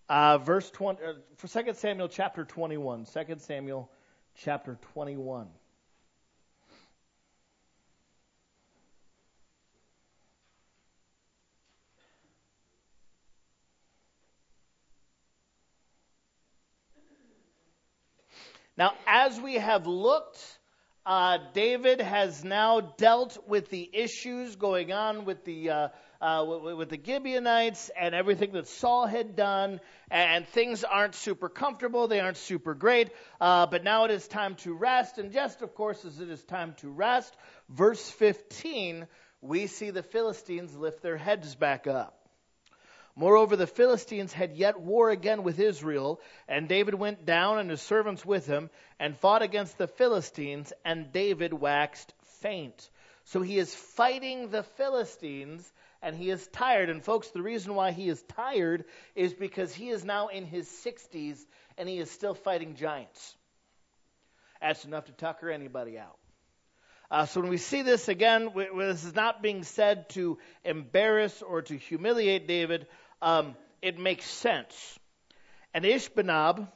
Verse 20, for 2 Samuel chapter 21. 2 Samuel chapter 21. Now, as we have looked, David has now dealt with the issues going on with the Gibeonites and everything that Saul had done, and things aren't super comfortable, they aren't super great, but now it is time to rest, and just, of course, as it is time to rest, verse 15, we see the Philistines lift their heads back up. Moreover, the Philistines had yet war again with Israel, and David went down and his servants with him, and fought against the Philistines, and David waxed faint. So he is fighting the Philistines, and he is tired. And folks, the reason why he is tired is because he is now in his 60s, and he is still fighting giants. That's enough to tucker anybody out. So when we see this again, this is not being said to embarrass or to humiliate David. It makes sense. And Ishbibenob,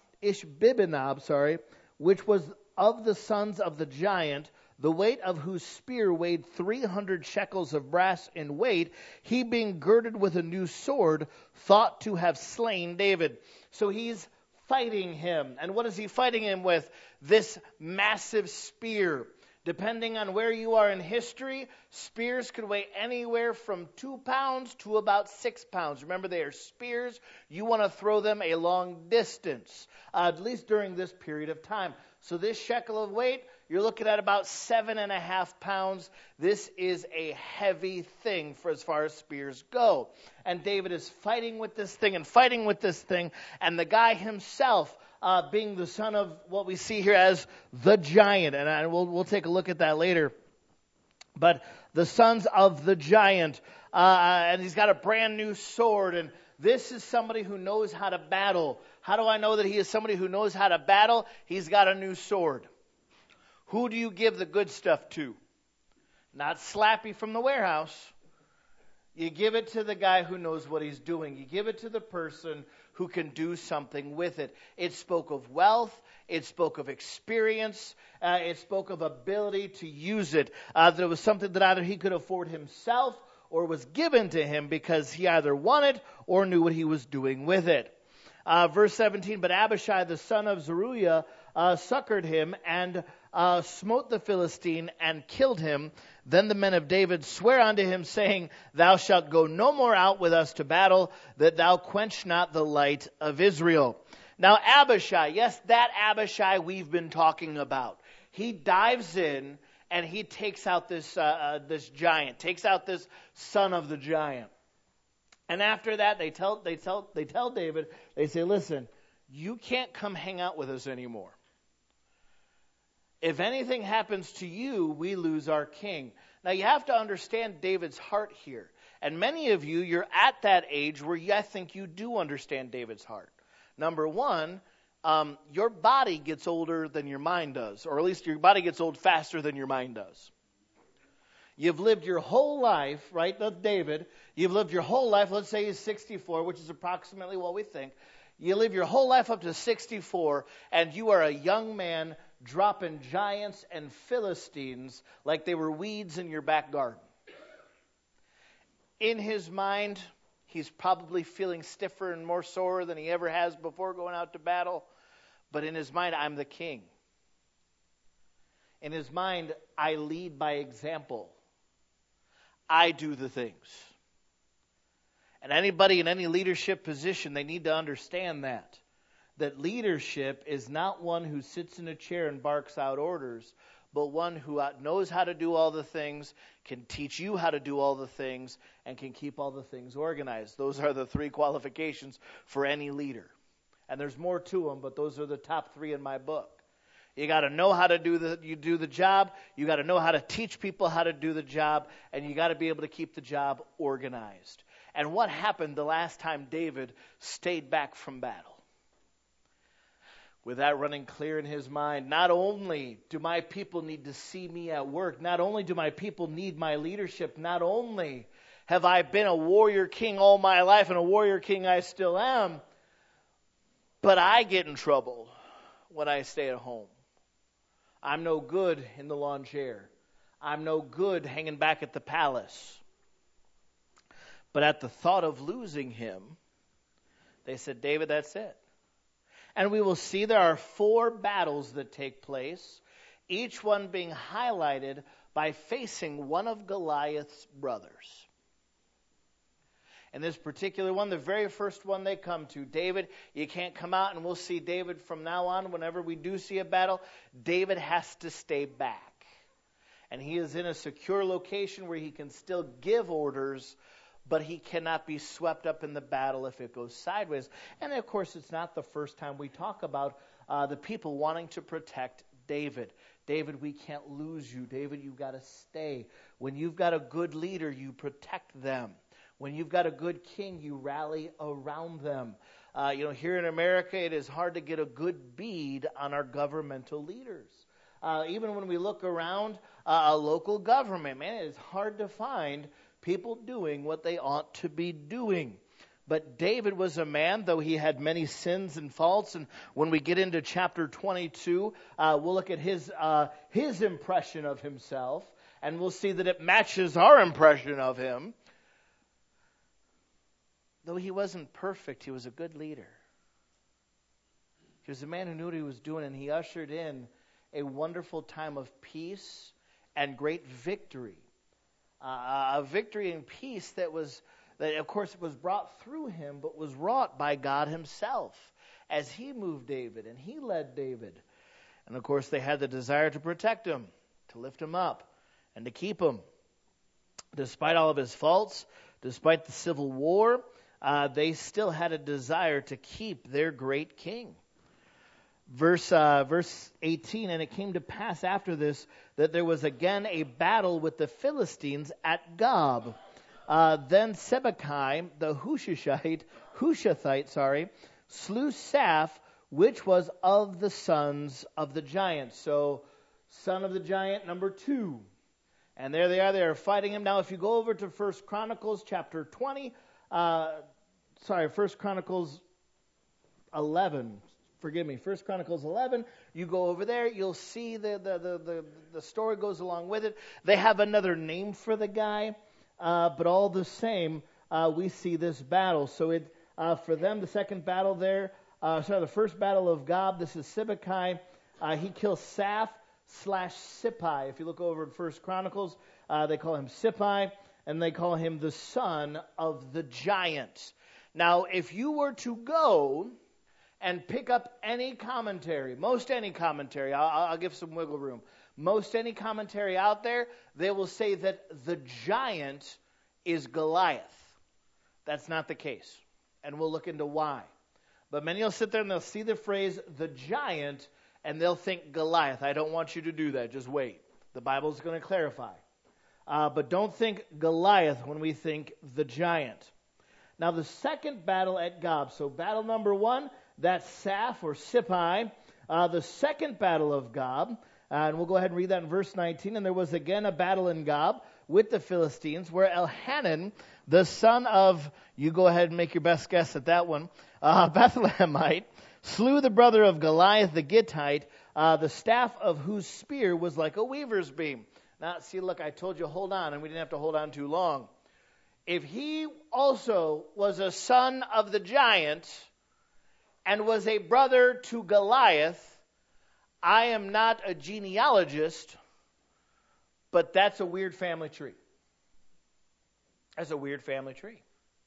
which was of the sons of the giant, the weight of whose spear weighed 300 shekels of brass in weight, he being girded with a new sword, thought to have slain David. So he's fighting him. And what is he fighting him with? This massive spear. Depending on where you are in history, spears could weigh anywhere from 2 pounds to about 6 pounds. Remember, they are spears. You want to throw them a long distance, at least during this period of time. So this shekel of weight, you're looking at about 7.5 pounds. This is a heavy thing for as far as spears go. And David is fighting with this thing and fighting with this thing. And the guy himself, being the son of what we see here as the giant, and we'll take a look at that later. But the sons of the giant, and he's got a brand new sword, and this is somebody who knows how to battle. How do I know that he is somebody who knows how to battle? He's got a new sword. Who do you give the good stuff to? Not Slappy from the warehouse. You give it to the guy who knows what he's doing. You give it to the person who can do something with it. It spoke of wealth. It spoke of experience. It spoke of ability to use it. That it was something that either he could afford himself or was given to him because he either wanted or knew what he was doing with it. Verse 17, but Abishai the son of Zeruiah succored him and smote the Philistine and killed him. Then the men of David swear unto him, saying, Thou shalt go no more out with us to battle, that thou quench not the light of Israel. Now Abishai, yes, that Abishai we've been talking about. He dives in and he takes out this giant, takes out this son of the giant. And after that, they tell David, they say, listen, you can't come hang out with us anymore. If anything happens to you, we lose our king. Now, you have to understand David's heart here. And many of you, you're at that age where I think you do understand David's heart. Number one, your body gets older than your mind does, or at least your body gets old faster than your mind does. You've lived your whole life, right? That's David. You've lived your whole life. Let's say he's 64, which is approximately what we think. You live your whole life up to 64, and you are a young man dropping giants and Philistines like they were weeds in your back garden. In his mind, he's probably feeling stiffer and more sore than he ever has before going out to battle. But in his mind, I'm the king. In his mind, I lead by example. I do the things. And anybody in any leadership position, they need to understand that leadership is not one who sits in a chair and barks out orders, but one who knows how to do all the things, can teach you how to do all the things, and can keep all the things organized. Those are the 3 qualifications for any leader. And there's more to them, but those are the top 3 in my book. You got to know how to do the job. You got to know how to teach people how to do the job, and you got to be able to keep the job organized. And what happened the last time David stayed back from battle? With that running clear in his mind, not only do my people need to see me at work, not only do my people need my leadership, not only have I been a warrior king all my life, and a warrior king I still am, But I get in trouble when I stay at home. I'm no good in the lawn chair. I'm no good hanging back at the palace. But at the thought of losing him, they said, David, that's it. And we will see there are 4 battles that take place, each one being highlighted by facing one of Goliath's brothers. In this particular one, the very first one they come to, David, you can't come out, and we'll see David from now on. Whenever we do see a battle, David has to stay back. And he is in a secure location where he can still give orders, but he cannot be swept up in the battle if it goes sideways. And of course, it's not the first time we talk about the people wanting to protect David. David, we can't lose you. David, you've got to stay. When you've got a good leader, you protect them. When you've got a good king, you rally around them. Here in America, it is hard to get a good bead on our governmental leaders. Even when we look around a local government, man, it is hard to find people doing what they ought to be doing. But David was a man, though he had many sins and faults. And when we get into chapter 22, we'll look at his impression of himself, and we'll see that it matches our impression of him. Though he wasn't perfect, he was a good leader. He was a man who knew what he was doing, and he ushered in a wonderful time of peace and great victory. A victory and peace that of course, was brought through him, but was wrought by God himself as he moved David and he led David. And of course, they had the desire to protect him, to lift him up, and to keep him. Despite all of his faults, despite the civil war, they still had a desire to keep their great king. Verse 18, and it came to pass after this that there was again a battle with the Philistines at Gob. Then Sibbecai, the Hushathite, slew Saph, which was of the sons of the giant. So, son of the giant, number 2. And there they are fighting him. Now, if you go over to 1 Chronicles chapter 20, 1 Chronicles 11, 1 Chronicles 11, you go over there, you'll see the story goes along with it. They have another name for the guy, but all the same, we see this battle. So for them, the second battle there, the first battle of Gob, this is Sibbecai. He kills Saph/Sippai. If you look over in 1 Chronicles, they call him Sippai, and they call him the son of the giant. Now, if you were to go and pick up any commentary, most any commentary, I'll give some wiggle room. Most any commentary out there, they will say that the giant is Goliath. That's not the case. And we'll look into why. But many will sit there and they'll see the phrase, the giant, and they'll think Goliath. I don't want you to do that. Just wait. The Bible's going to clarify. But don't think Goliath when we think the giant. Now, the second battle at Gob. So battle number 1, that's Saph or Sippai. The second battle of Gob, and we'll go ahead and read that in verse 19. And there was again a battle in Gob with the Philistines, where Elhanan, the son of, you go ahead and make your best guess at that one, Bethlehemite, slew the brother of Goliath the Gittite, the staff of whose spear was like a weaver's beam. Now, see, look, I told you, hold on, and we didn't have to hold on too long. If he also was a son of the giant and was a brother to Goliath, I am not a genealogist, but that's a weird family tree. That's a weird family tree.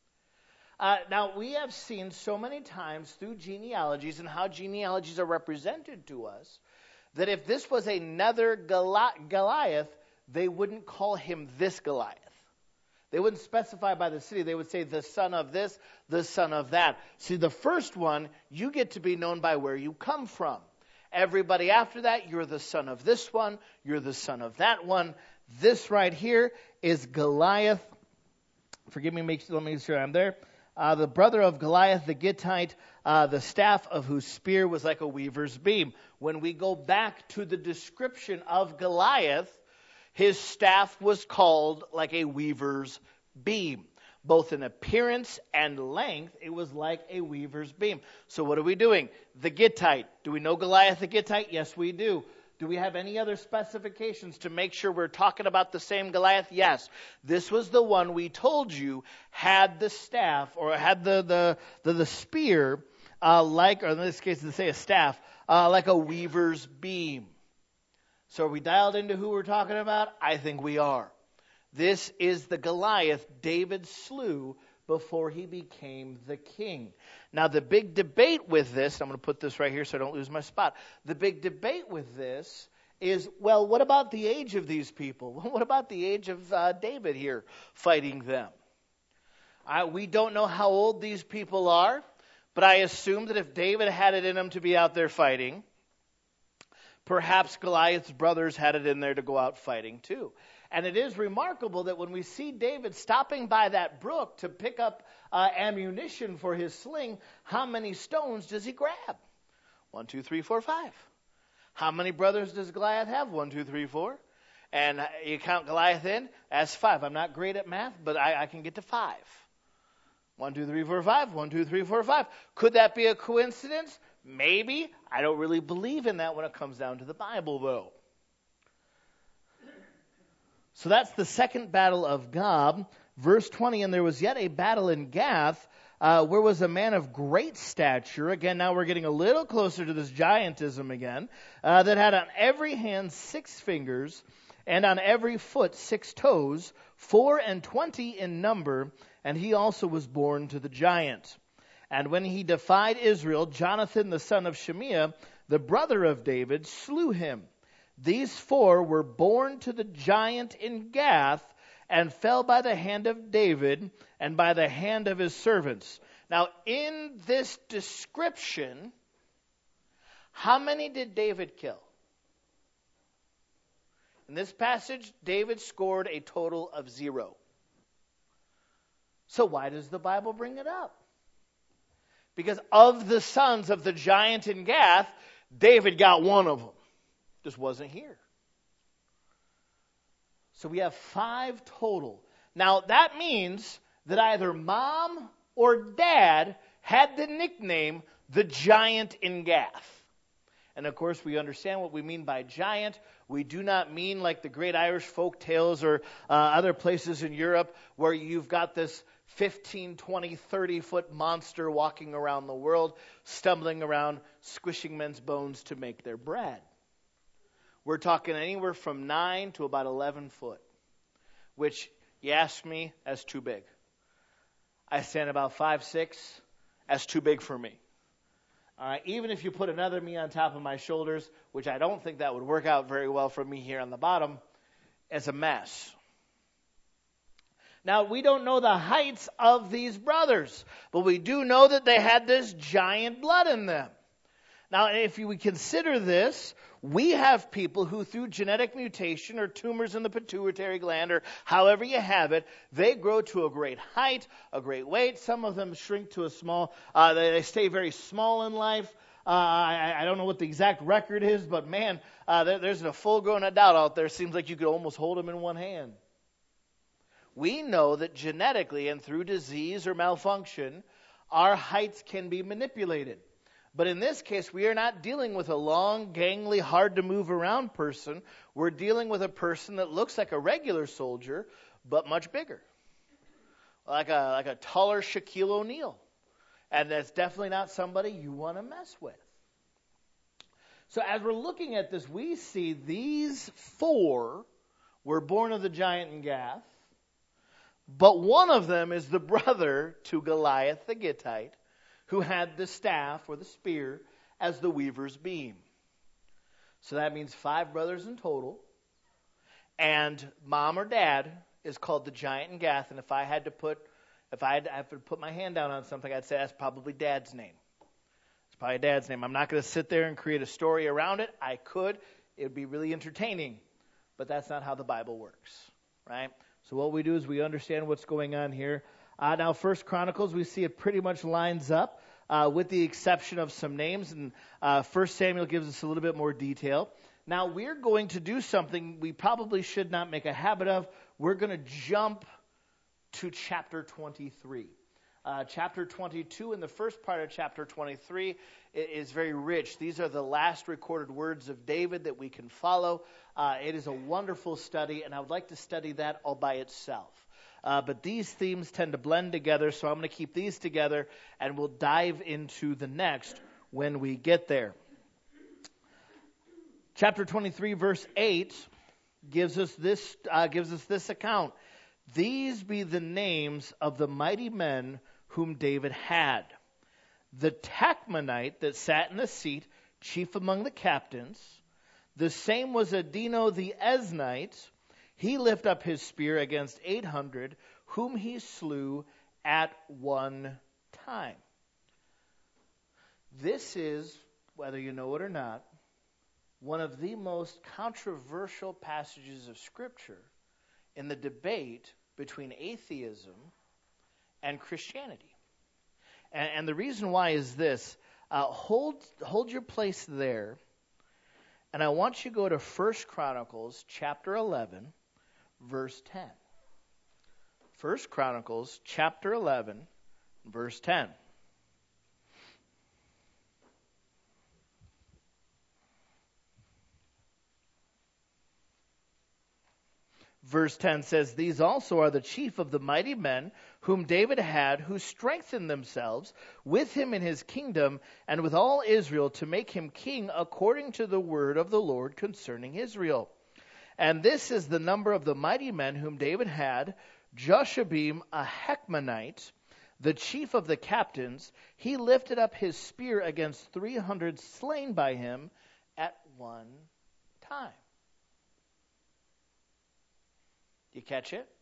Now, we have seen so many times through genealogies and how genealogies are represented to us that if this was another Goliath, they wouldn't call him this Goliath. They wouldn't specify by the city. They would say the son of this, the son of that. See, the first one, you get to be known by where you come from. Everybody after that, you're the son of this one, you're the son of that one. This right here is Goliath. Forgive me, let me make sure I'm there. The brother of Goliath the Gittite, the staff of whose spear was like a weaver's beam. When we go back to the description of Goliath, his staff was called like a weaver's beam. both in appearance and length, it was like a weaver's beam. So what are we doing? The Gittite. Do we know Goliath the Gittite? Yes, we do. Do we have any other specifications to make sure we're talking about the same Goliath? Yes. This was the one we told you had the staff, or had the spear, or in this case, they say a staff, like a weaver's beam. So are we dialed into who we're talking about? I think we are. This is the Goliath David slew before he became the king. Now, the big debate with this, I'm going to put this right here so I don't lose my spot. The big debate with this is, well, what about the age of these people? What about the age of David here fighting them? We don't know how old these people are, but I assume that if David had it in him to be out there fighting, perhaps Goliath's brothers had it in there to go out fighting too. And it is remarkable that when we see David stopping by that brook to pick up ammunition for his sling, how many stones does he grab? 1, 2, 3, 4, 5. How many brothers does Goliath have? 1, 2, 3, 4. And you count Goliath in, that's 5. I'm not great at math, but I can get to 5. 1, 2, 3, 4, 5. 1, 2, 3, 4, 5. Could that be a coincidence? Maybe. I don't really believe in that when it comes down to the Bible, though. So that's the second battle of Gob. Verse 20, and there was yet a battle in Gath, where was a man of great stature. Again, now we're getting a little closer to this giantism again, that had on every hand 6 fingers, and on every foot 6 toes, 24 in number, and he also was born to the giant. And when he defied Israel, Jonathan the son of Shimea, the brother of David, slew him. These 4 were born to the giant in Gath, and fell by the hand of David and by the hand of his servants. Now, in this description, how many did David kill? In this passage, David scored a total of 0. So why does the Bible bring it up? Because of the sons of the giant in Gath, David got one of them. Just wasn't here. So we have 5 total. Now that means that either mom or dad had the nickname the giant in Gath. And of course we understand what we mean by giant. We do not mean like the great Irish folk tales or other places in Europe where you've got this 15, 20, 30-foot monster walking around the world, stumbling around, squishing men's bones to make their bread. We're talking anywhere from 9 to about 11 foot, which, you ask me, that's too big. I stand about 5'6", that's too big for me. Even if you put another me on top of my shoulders, which I don't think that would work out very well for me here on the bottom, it's a mess. Now, we don't know the heights of these brothers, but we do know that they had this giant blood in them. Now, if we consider this, we have people who through genetic mutation or tumors in the pituitary gland or however you have it, they grow to a great height, a great weight. Some of them shrink to a small, they stay very small in life. I don't know what the exact record is, but man, there's a full-grown adult out there. Seems like you could almost hold them in one hand. We know that genetically and through disease or malfunction, our heights can be manipulated. But in this case, we are not dealing with a long, gangly, hard-to-move-around person. We're dealing with a person that looks like a regular soldier, but much bigger. Like a taller Shaquille O'Neal. And that's definitely not somebody you want to mess with. So as we're looking at this, we see these 4 were born of the giant in Gath, but one of them is the brother to Goliath the Gittite, who had the staff or the spear as the weaver's beam. So that means 5 brothers in total. And mom or dad is called the giant in Gath. And if I had to put my hand down on something, I'd say that's probably dad's name. It's probably dad's name. I'm not going to sit there and create a story around it. I could. It would be really entertaining. But that's not how the Bible works, right? So what we do is we understand what's going on here. Now, 1 Chronicles, we see it pretty much lines up with the exception of some names. And 1 Samuel gives us a little bit more detail. Now, we're going to do something we probably should not make a habit of. We're going to jump to chapter 23. Chapter 22 and the first part of chapter 23 is very rich. These are the last recorded words of David that we can follow. It is a wonderful study, and I would like to study that all by itself. But these themes tend to blend together, so I'm going to keep these together, and we'll dive into the next when we get there. Chapter 23, verse 8 gives us this account. These be the names of the mighty men whom David had. The Tachmonite that sat in the seat, chief among the captains. The same was Adino the Eznite. He lifted up his spear against 800, whom he slew at one time. This is, whether you know it or not, one of the most controversial passages of Scripture in the debate between atheism and Christianity. And the reason why is this. Hold your place there, and I want you to go to 1 Chronicles chapter 11, verse 10. 1 Chronicles chapter 11, verse 10. Verse 10 says, These also are the chief of the mighty men whom David had, who strengthened themselves with him in his kingdom and with all Israel to make him king according to the word of the Lord concerning Israel. And this is the number of the mighty men whom David had: Joshabim, a Hechmonite, the chief of the captains. He lifted up his spear against 300 slain by him at one time. You catch it?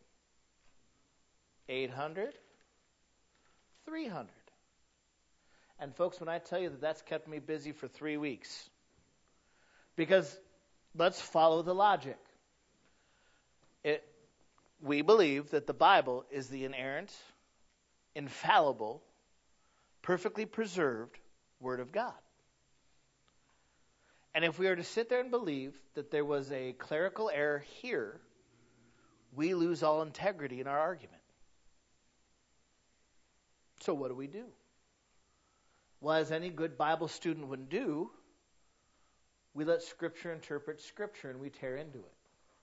800, 300. And folks, when I tell you that that's kept me busy for 3 weeks, because let's follow the logic. We believe that the Bible is the inerrant, infallible, perfectly preserved Word of God. And if we are to sit there and believe that there was a clerical error here, we lose all integrity in our argument. So what do? Well, as any good Bible student would do, we let Scripture interpret Scripture and we tear into it.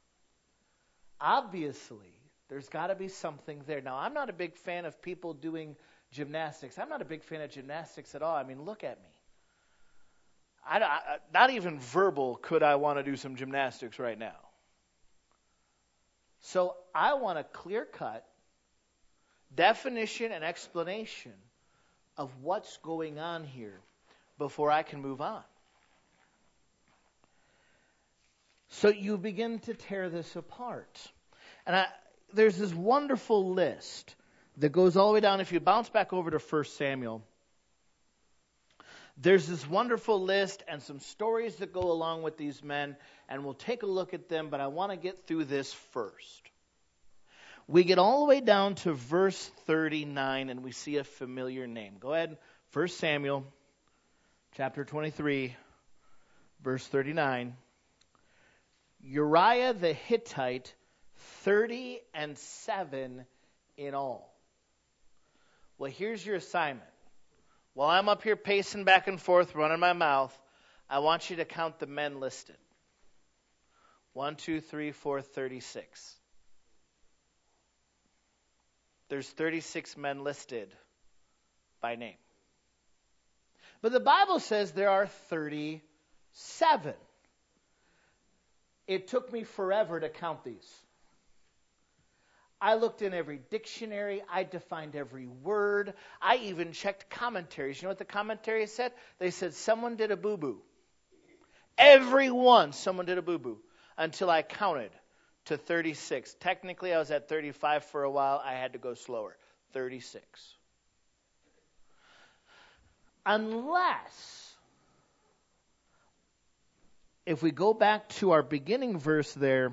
Obviously, there's got to be something there. Now, I'm not a big fan of people doing gymnastics. I'm not a big fan of gymnastics at all. I mean, look at me. Not even verbal could I want to do some gymnastics right now. So I want a clear-cut definition and explanation of what's going on here before I can move on. So you begin to tear this apart. And there's this wonderful list that goes all the way down. If you bounce back over to 1 Samuel, there's this wonderful list and some stories that go along with these men, and we'll take a look at them, but I want to get through this first. We get all the way down to verse 39, and we see a familiar name. Go ahead, 1 Samuel, chapter 23, verse 39. Uriah the Hittite, 37 in all. Well, here's your assignment. While I'm up here pacing back and forth, running my mouth, I want you to count the men listed. 1, 2, 3, 4, 36. There's 36 men listed by name. But the Bible says there are 37. It took me forever to count these. I looked in every dictionary. I defined every word. I even checked commentaries. You know what the commentaries said? They said someone did a boo-boo. Everyone, someone did a boo-boo. Until I counted to 36. Technically, I was at 35 for a while. I had to go slower. 36. Unless, if we go back to our beginning verse there,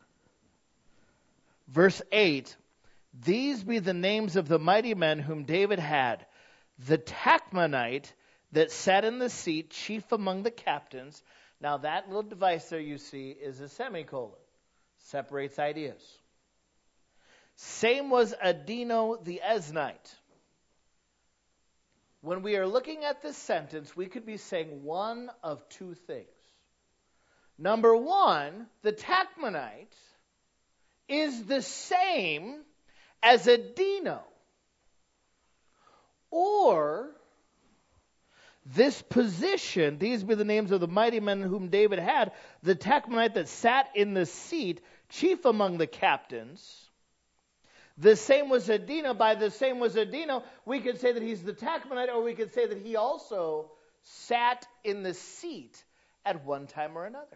verse 8, these be the names of the mighty men whom David had. The Tachmonite that sat in the seat, chief among the captains. Now that little device there you see is a semicolon. Separates ideas. Same was Adino the Eznite. When we are looking at this sentence, we could be saying one of two things. Number one, the Tachmonite is the same as Adino. Or this position, these be the names of the mighty men whom David had, the Tachmonite that sat in the seat, chief among the captains. The same was Adino. By the same was Adino, we could say that he's the Tachmonite, or we could say that he also sat in the seat at one time or another.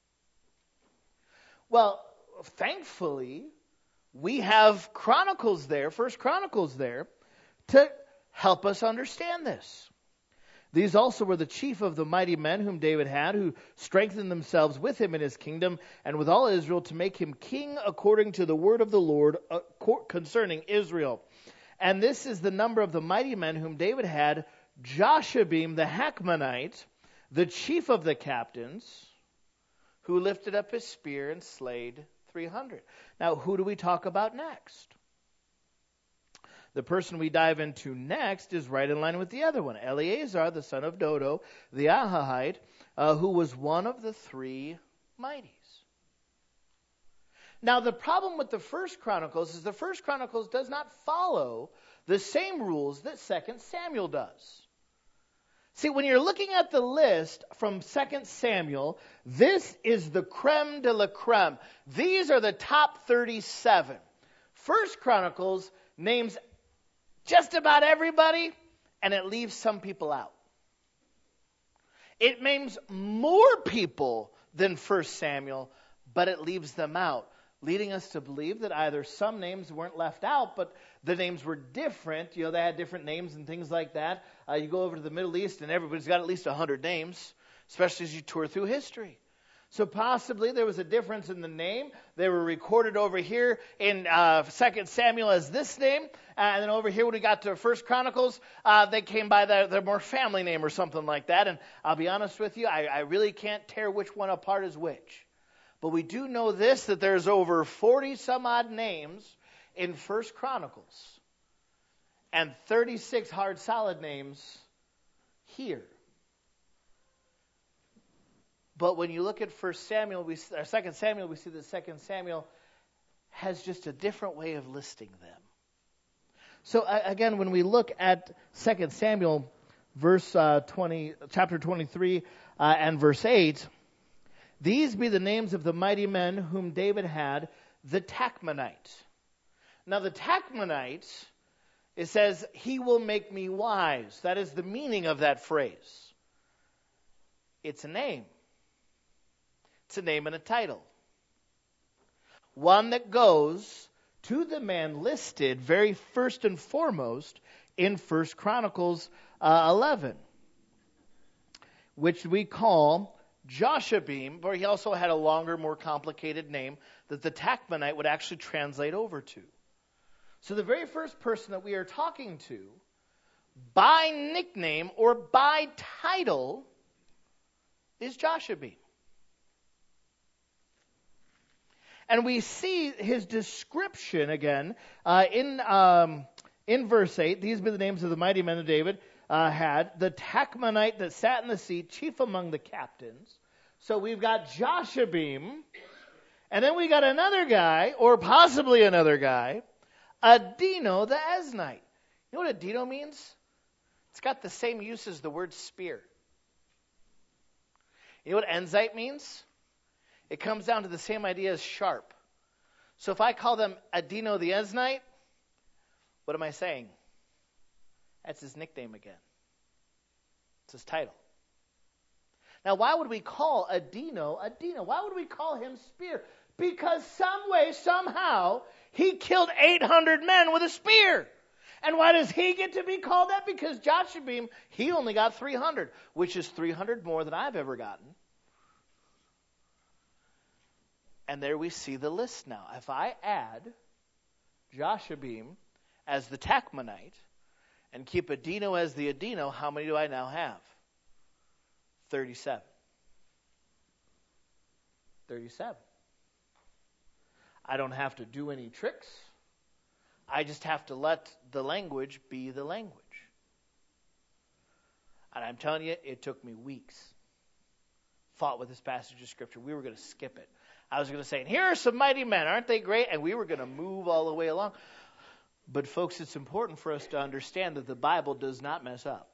Well, thankfully, we have Chronicles there, First Chronicles there, to help us understand this. These also were the chief of the mighty men whom David had, who strengthened themselves with him in his kingdom and with all Israel to make him king according to the word of the Lord concerning Israel. And this is the number of the mighty men whom David had: Joshabim the Hachmonite, the chief of the captains, who lifted up his spear and slayed 300. Now, who do we talk about next? The person we dive into next is right in line with the other one, Eleazar, the son of Dodo, the Ahahite, who was one of the three mighties. Now, the problem with the First Chronicles is the First Chronicles does not follow the same rules that 2 Samuel does. See, when you're looking at the list from 2 Samuel, this is the creme de la creme. These are the top 37. First Chronicles names just about everybody, and it leaves some people out. It names more people than 1 Samuel, but it leaves them out, leading us to believe that either some names weren't left out, but the names were different. You know, they had different names and things like that. You go over to the Middle East, and everybody's got at least 100 names, especially as you tour through history. So possibly there was a difference in the name. They were recorded over here in 2 Samuel as this name. And then over here when we got to 1 Chronicles, they came by their more family name or something like that. And I'll be honest with you, I really can't tear which one apart is which. But we do know this, that there's over 40 some odd names in 1 Chronicles. And 36 hard solid names here. But when you look at 2 Samuel, we see that 2 Samuel has just a different way of listing them. So again, when we look at 2 Samuel, chapter 23 and verse 8, these be the names of the mighty men whom David had, the Tachmonite. Now the Tachmonite, it says, he will make me wise. That is the meaning of that phrase. It's a name. It's a name and a title. One that goes to the man listed very first and foremost in 1 Chronicles 11, which we call Joshabim, but he also had a longer, more complicated name that the Tachmonite would actually translate over to. So the very first person that we are talking to, by nickname or by title, is Joshabim. And we see his description again in verse 8. These be the names of the mighty men of David had. The Tachmonite that sat in the seat, chief among the captains. So we've got Joshabim. And then we got another guy, or possibly another guy, Adino the Eznite. You know what Adino means? It's got the same use as the word spear. You know what enzite means? It comes down to the same idea as sharp. So if I call them Adino the Eznite, what am I saying? That's his nickname again. It's his title. Now, why would we call Adino? Why would we call him spear? Because some way, somehow, he killed 800 men with a spear. And why does he get to be called that? Because Joshabim, he only got 300, which is 300 more than I've ever gotten. And there we see the list now. If I add Joshabim as the Tachmonite and keep Adino as the Adino, how many do I now have? 37. 37. I don't have to do any tricks. I just have to let the language be the language. And I'm telling you, it took me weeks. Fought with this passage of Scripture. We were going to skip it. I was going to say, and here are some mighty men, aren't they great? And we were going to move all the way along. But folks, it's important for us to understand that the Bible does not mess up.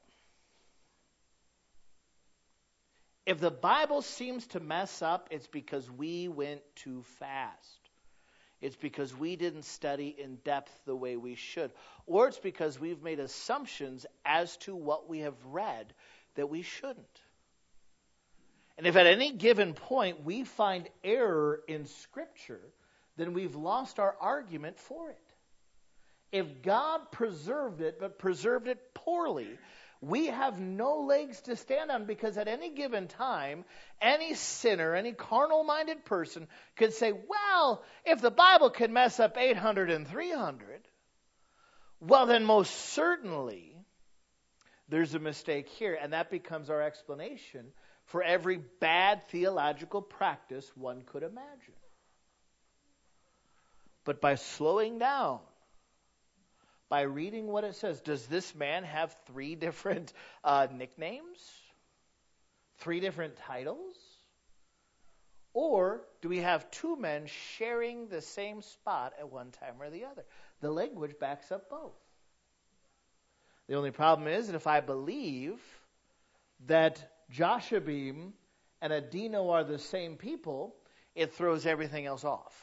If the Bible seems to mess up, it's because we went too fast. It's because we didn't study in depth the way we should. Or it's because we've made assumptions as to what we have read that we shouldn't. And if at any given point we find error in Scripture, then we've lost our argument for it. If God preserved it, but preserved it poorly, we have no legs to stand on, because at any given time, any sinner, any carnal-minded person could say, well, if the Bible can mess up 800 and 300, well, then most certainly there's a mistake here. And that becomes our explanation for every bad theological practice one could imagine. But by slowing down, by reading what it says, does this man have 3 different nicknames? 3 different titles? Or do we have 2 men sharing the same spot at one time or the other? The language backs up both. The only problem is that if I believe that Joshabim and Adino are the same people, it throws everything else off.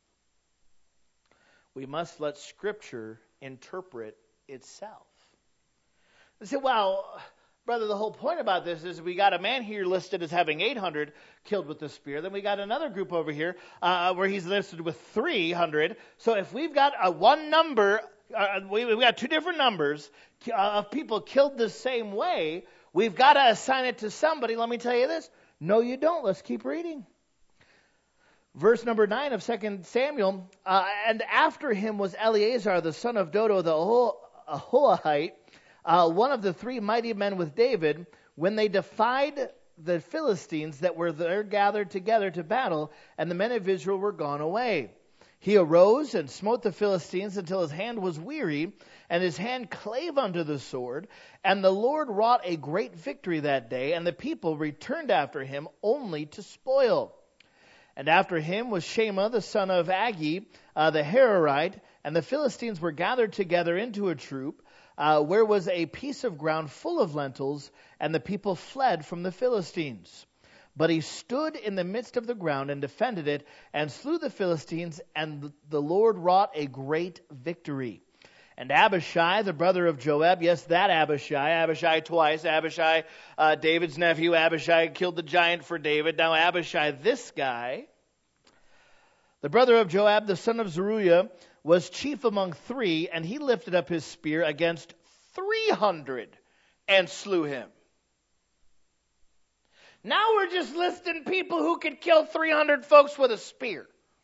We must let Scripture interpret itself. They say, well, brother, the whole point about this is we got a man here listed as having 800 killed with the spear. Then we got another group over here where he's listed with 300. So if we've got one number, we've got 2 different numbers of people killed the same way, we've got to assign it to somebody. Let me tell you this. No, you don't. Let's keep reading. Verse number 9 of 2 Samuel, and after him was Eleazar, the son of Dodo, the Ahoahite, one of the 3 mighty men with David, when they defied the Philistines that were there gathered together to battle, and the men of Israel were gone away. He arose and smote the Philistines until his hand was weary, and his hand clave unto the sword. And the Lord wrought a great victory that day, and the people returned after him only to spoil. And after him was Shema, the son of Agi, the Hararite, and the Philistines were gathered together into a troop, where was a piece of ground full of lentils, and the people fled from the Philistines. But he stood in the midst of the ground and defended it, and slew the Philistines, and the Lord wrought a great victory. And Abishai, the brother of Joab, yes, that Abishai twice, Abishai, David's nephew, Abishai killed the giant for David. Now Abishai, this guy, the brother of Joab, the son of Zeruiah, was chief among 3, and he lifted up his spear against 300 and slew him. Now we're just listing people who could kill 300 folks with a spear.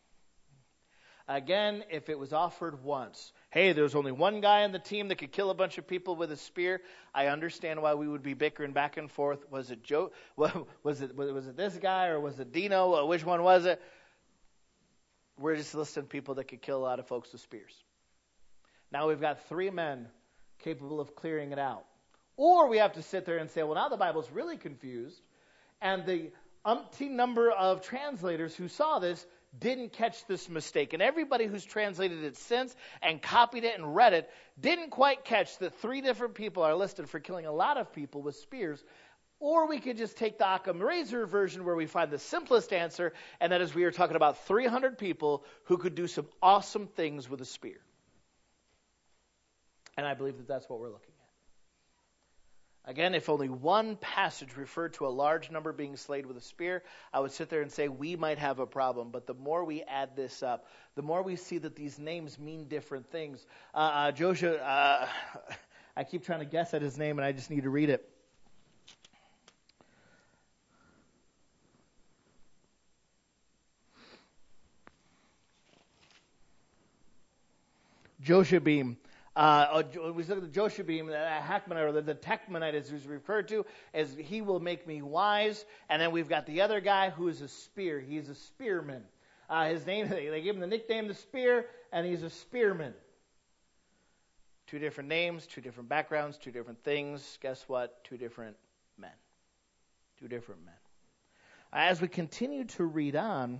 Again, if it was offered once, hey, there's only one guy on the team that could kill a bunch of people with a spear, I understand why we would be bickering back and forth. Was it Joe? Was it this guy, or was it Dino? Which one was it? We're just listing people that could kill a lot of folks with spears. Now we've got 3 men capable of clearing it out. Or we have to sit there and say, well, now the Bible's really confused, and the umpteen number of translators who saw this didn't catch this mistake. And everybody who's translated it since and copied it and read it didn't quite catch that 3 different people are listed for killing a lot of people with spears. Or we could just take the Occam Razor version where we find the simplest answer, and that is we are talking about 300 people who could do some awesome things with a spear. And I believe that that's what we're looking at. Again, if only one passage referred to a large number being slain with a spear, I would sit there and say we might have a problem. But the more we add this up, the more we see that these names mean different things. Joshua, I keep trying to guess at his name, and I just need to read it. Joshabim. We look at the Joshabim, the Hakmonite, or the Techmonite, as he's referred to, as he will make me wise. And then we've got the other guy who is a spear. He's a spearman. His name, they gave him the nickname the Spear, and he's a spearman. Two different names, two different backgrounds, two different things. Guess what? Two different men. Two different men. As we continue to read on,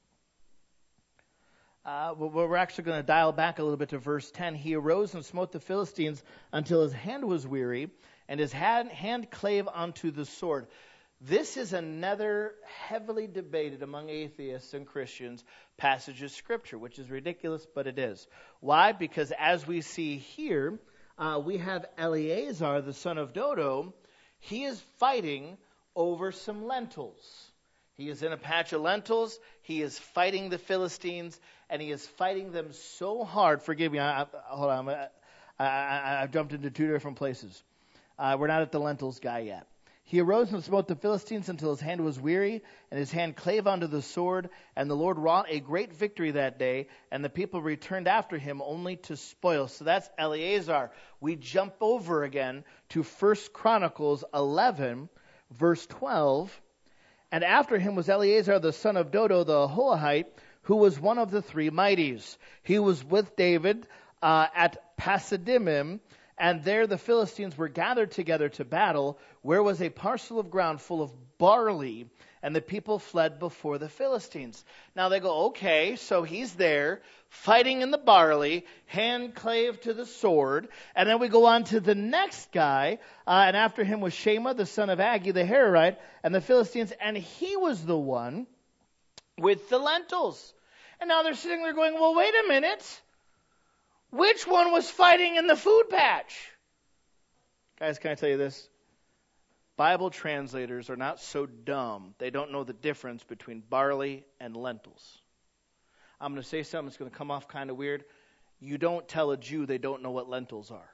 we're actually going to dial back a little bit to verse 10. He arose and smote the Philistines until his hand was weary, and his hand clave unto the sword. This is another heavily debated among atheists and Christians passage of Scripture, which is ridiculous, but it is. Why? Because as we see here, we have Eleazar, the son of Dodo. He is fighting over some lentils. He is in a patch of lentils. He is fighting the Philistines, and he is fighting them so hard. Forgive me. Hold on. I've jumped into two different places. We're not at the lentils guy yet. He arose and smote the Philistines until his hand was weary, and his hand clave unto the sword. And the Lord wrought a great victory that day, and the people returned after him only to spoil. So that's Eleazar. We jump over again to 1 Chronicles 11, verse 12. And after him was Eleazar the son of Dodo the Ahohite, who was one of the three mighties. He was with David at Pasadimim, and there the Philistines were gathered together to battle, where was a parcel of ground full of barley, and the people fled before the Philistines. Now they go, okay, so he's there, fighting in the barley, hand clave to the sword, and then we go on to the next guy, and after him was Shema, the son of Agi, the Hararite, and the Philistines, and he was the one with the lentils. And now they're sitting there going, well, wait a minute. Which one was fighting in the food patch? Guys, can I tell you this? Bible translators are not so dumb. They don't know the difference between barley and lentils. I'm going to say something that's going to come off kind of weird. You don't tell a Jew they don't know what lentils are.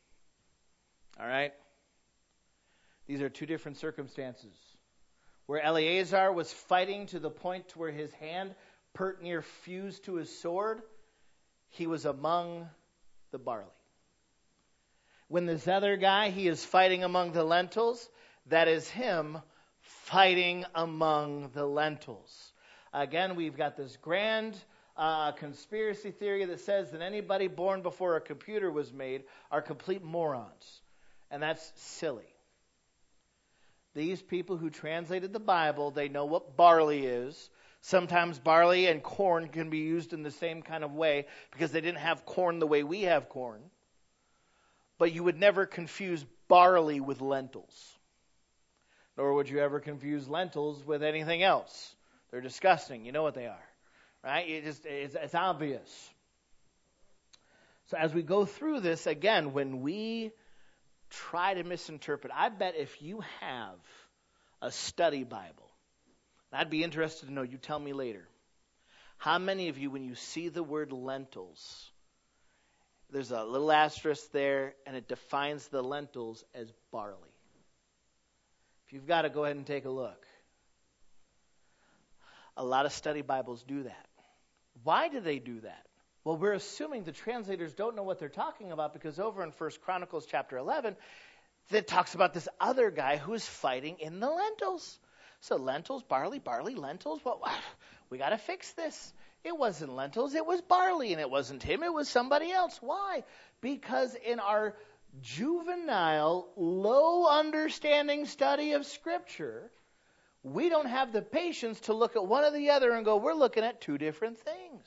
All right? These are two different circumstances. Where Eleazar was fighting to the point to where his hand pert near fused to his sword, he was among the barley. When this other guy, he is fighting among the lentils, that is him fighting among the lentils. Again, we've got this grand conspiracy theory that says that anybody born before a computer was made are complete morons. And that's silly. These people who translated the Bible, they know what barley is. Sometimes barley and corn can be used in the same kind of way because they didn't have corn the way we have corn. But you would never confuse barley with lentils. Nor would you ever confuse lentils with anything else. They're disgusting. You know what they are. Right? It's obvious. So as we go through this, again, when we try to misinterpret, I bet if you have a study Bible, I'd be interested to know, you tell me later, how many of you, when you see the word lentils, there's a little asterisk there, and it defines the lentils as barley. If you've got to, go ahead and take a look. A lot of study Bibles do that. Why do they do that? Well, we're assuming the translators don't know what they're talking about, because over in 1 Chronicles chapter 11, that talks about this other guy who is fighting in the lentils. So lentils, barley, lentils. Well, we got to fix this. It wasn't lentils, it was barley, and it wasn't him, it was somebody else. Why? Because in our juvenile, low understanding study of Scripture, we don't have the patience to look at one or the other and go, we're looking at two different things.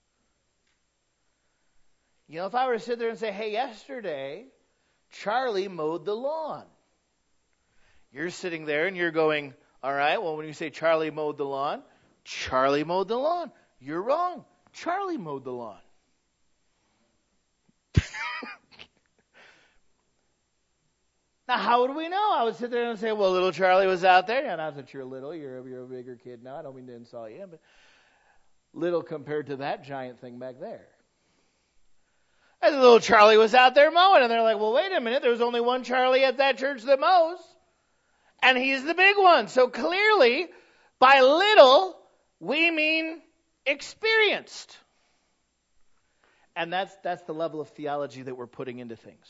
You know, if I were to sit there and say, hey, yesterday, Charlie mowed the lawn. You're sitting there and you're going, all right, well, when you say Charlie mowed the lawn, Charlie mowed the lawn. You're wrong. Charlie mowed the lawn. Now, how would we know? I would sit there and say, well, little Charlie was out there. Yeah, not that you're little. You're a bigger kid now. I don't mean to insult you, but little compared to that giant thing back there. And little Charlie was out there mowing, and they're like, well, wait a minute. There's only one Charlie at that church that mows. And he's the big one. So clearly, by little, we mean experienced. And that's the level of theology that we're putting into things.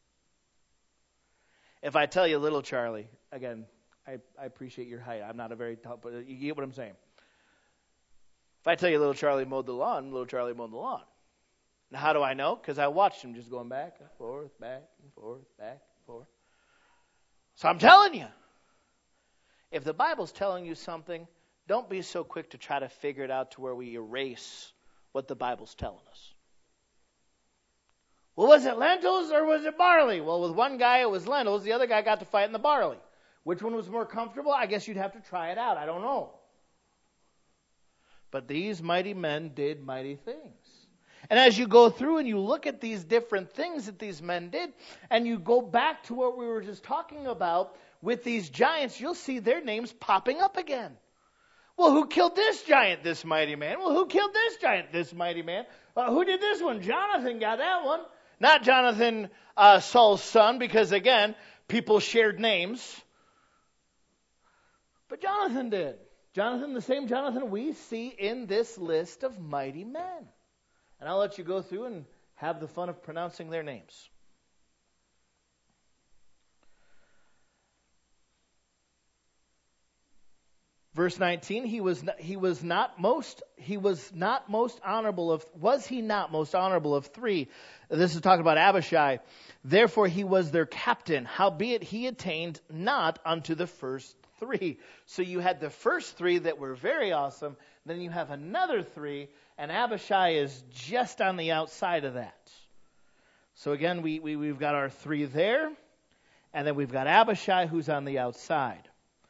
If I tell you little Charlie, again, I appreciate your height. I'm not a very tall, but you get what I'm saying. If I tell you little Charlie mowed the lawn, little Charlie mowed the lawn. And how do I know? Because I watched him just going back and forth, back and forth, back and forth. So I'm telling you, if the Bible's telling you something, don't be so quick to try to figure it out to where we erase what the Bible's telling us. Well, was it lentils or was it barley? Well, with one guy it was lentils, the other guy got to fight in the barley. Which one was more comfortable? I guess you'd have to try it out. I don't know. But these mighty men did mighty things. And as you go through and you look at these different things that these men did, and you go back to what we were just talking about with these giants, you'll see their names popping up again. Well, who killed this giant, this mighty man? Well, who killed this giant, this mighty man? Who did this one? Jonathan got that one. Not Jonathan, Saul's son, because again, people shared names. But Jonathan did. Jonathan, the same Jonathan we see in this list of mighty men. And I'll let you go through and have the fun of pronouncing their names. Verse 19, was he not most honorable of three? This is talking about Abishai. Therefore he was their captain, howbeit he attained not unto the first three. So you had the first three that were very awesome, then you have another three, and Abishai is just on the outside of that. So again, we've got our three there, and then we've got Abishai who's on the outside.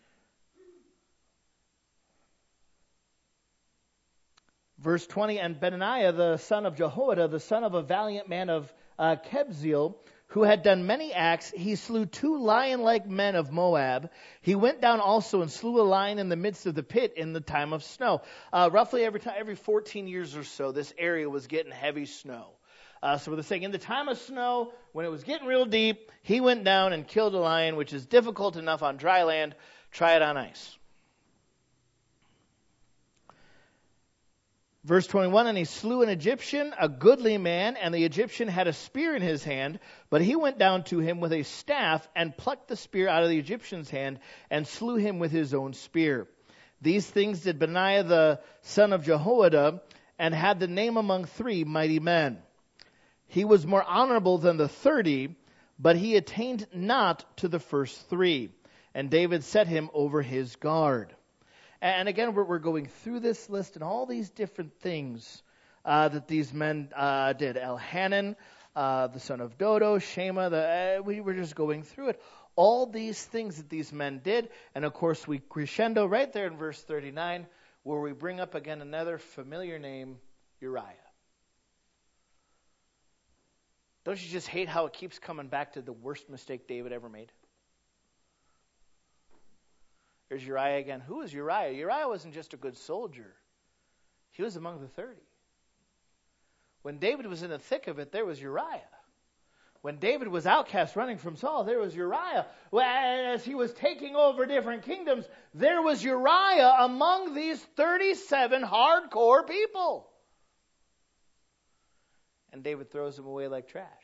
Verse 20, and Benaiah, the son of Jehoiada, the son of a valiant man of Kebziel, who had done many acts, he slew 2 lion-like men of Moab. He went down also and slew a lion in the midst of the pit in the time of snow. Roughly every 14 years or so, this area was getting heavy snow. So we're saying in the time of snow, when it was getting real deep, he went down and killed a lion, which is difficult enough on dry land. Try it on ice. Verse 21, and he slew an Egyptian, a goodly man, and the Egyptian had a spear in his hand, but he went down to him with a staff and plucked the spear out of the Egyptian's hand and slew him with his own spear. These things did Benaiah the son of Jehoiada, and had the name among 3 mighty men. He was more honorable than the 30, but he attained not to the first 3. And David set him over his guard. And again, we're going through this list and all these different things that these men did. Elhanan, the son of Dodo, Shema, we were just going through it. All these things that these men did. And of course, we crescendo right there in verse 39, where we bring up again another familiar name, Uriah. Don't you just hate how it keeps coming back to the worst mistake David ever made? There's Uriah again. Who is Uriah? Uriah wasn't just a good soldier. He was among the 30. When David was in the thick of it, there was Uriah. When David was outcast running from Saul, there was Uriah. As he was taking over different kingdoms, there was Uriah among these 37 hardcore people. And David throws him away like trash.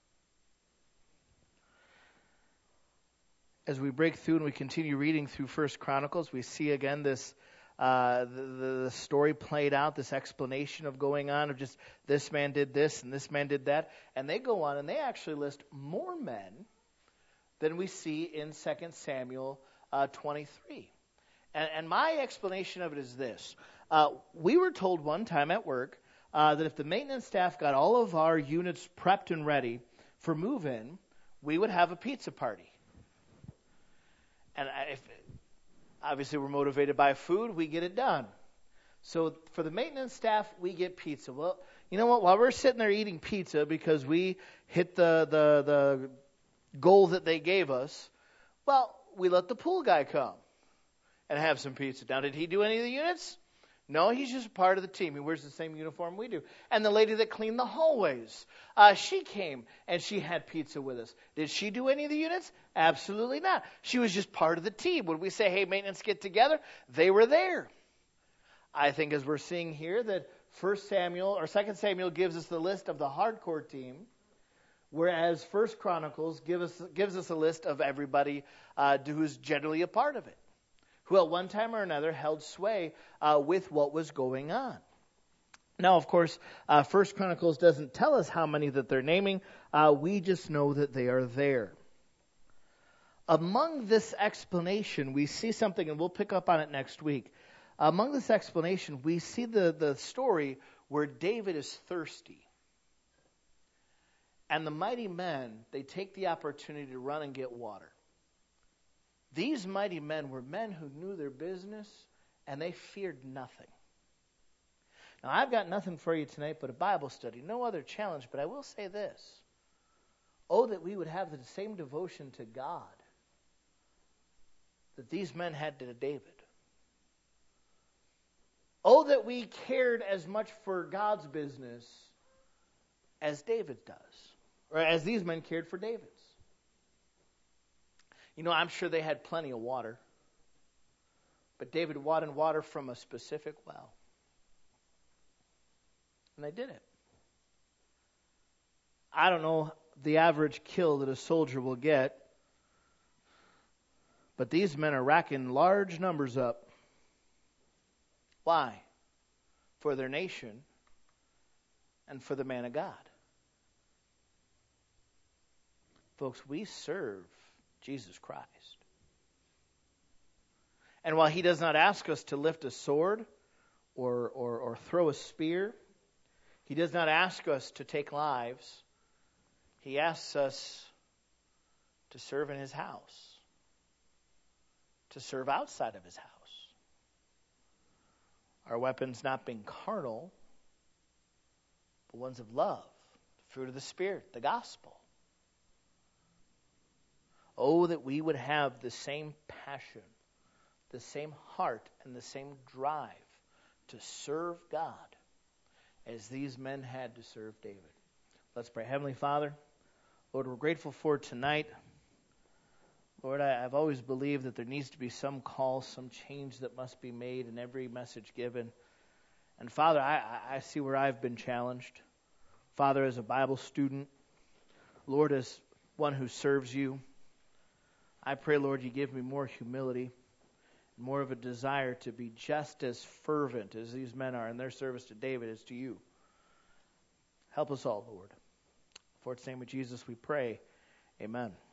As we break through and we continue reading through 1 Chronicles, we see again this the story played out, this explanation of going on of just this man did this and this man did that. And they go on and they actually list more men than we see in 2 Samuel 23. And my explanation of it is this. We were told one time at work that if the maintenance staff got all of our units prepped and ready for move-in, we would have a pizza party. And if obviously we're motivated by food, we get it done. So for the maintenance staff, we get pizza. Well, you know what? While we're sitting there eating pizza because we hit the goal that they gave us, well, we let the pool guy come and have some pizza. Now, did he do any of the units? No, he's just part of the team. He wears the same uniform we do. And the lady that cleaned the hallways, she came and she had pizza with us. Did she do any of the units? Absolutely not. She was just part of the team. When we say, hey, maintenance, get together, they were there. I think as we're seeing here that 2 Samuel gives us the list of the hardcore team, whereas 1 Chronicles gives us a list of everybody who's generally a part of it, who at one time or another held sway with what was going on. Now, of course, First Chronicles doesn't tell us how many that they're naming. We just know that they are there. Among this explanation, we see something, and we'll pick up on it next week. Among this explanation, we see the story where David is thirsty. And the mighty men, they take the opportunity to run and get water. These mighty men were men who knew their business, and they feared nothing. Now, I've got nothing for you tonight but a Bible study. No other challenge, but I will say this. Oh, that we would have the same devotion to God that these men had to David. Oh, that we cared as much for God's business as David does, or as these men cared for David's. You know, I'm sure they had plenty of water, but David wanted water from a specific well. And they did it. I don't know the average kill that a soldier will get, but these men are racking large numbers up. Why? For their nation and for the man of God. Folks, we serve Jesus Christ. And while he does not ask us to lift a sword or throw a spear, he does not ask us to take lives. He asks us to serve in his house, to serve outside of his house. Our weapons not being carnal, but ones of love, the fruit of the Spirit, the gospel. Oh, that we would have the same passion, the same heart, and the same drive to serve God as these men had to serve David. Let's pray. Heavenly Father, Lord, we're grateful for tonight. Lord, I've always believed that there needs to be some call, some change that must be made in every message given. And Father, I see where I've been challenged. Father, as a Bible student, Lord, as one who serves you, I pray, Lord, you give me more humility, more of a desire to be just as fervent as these men are in their service to David as to you. Help us all, Lord. For its name of Jesus we pray. Amen.